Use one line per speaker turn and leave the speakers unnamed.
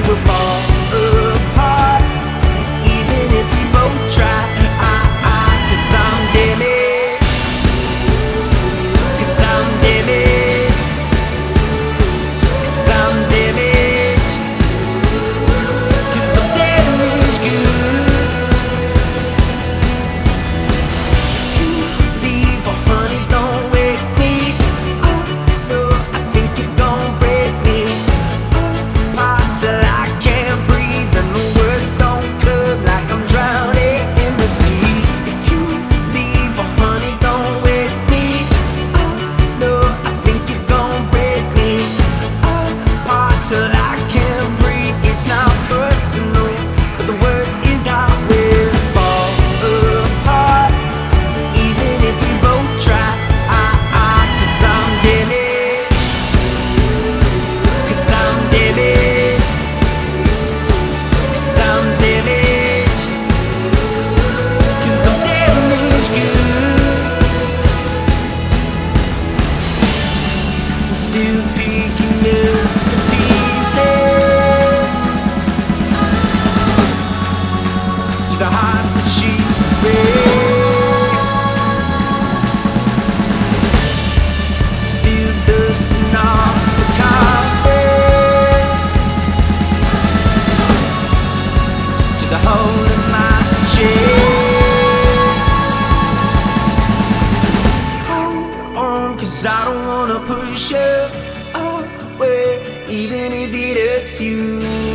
will fall apart, even if we both try. 'Cause I'm damaged, 'cause I'm damaged, 'cause I'm damaged, 'cause I'm damaged goods. If you leave, oh honey, don't wake me. Oh no, I think you're gonna break me apart till I can't breathe, and the words don't come like I'm drowning in the sea. If you leave, oh honey, don't wake me. Oh no, I think you're gonna break me apart till I can't breathe. It's not personal, but the word is not will fall apart, even if we both try. 'Cause I'm damaged, 'cause I'm damaged, 'cause I'm damaged, 'cause I'm damaged goods. I'm still picking up the pieces to the heart that she breaks. Still dusting off the carpet to the hole in my chest. Hold on, 'cause I don't wanna push you away, even if it hurts you.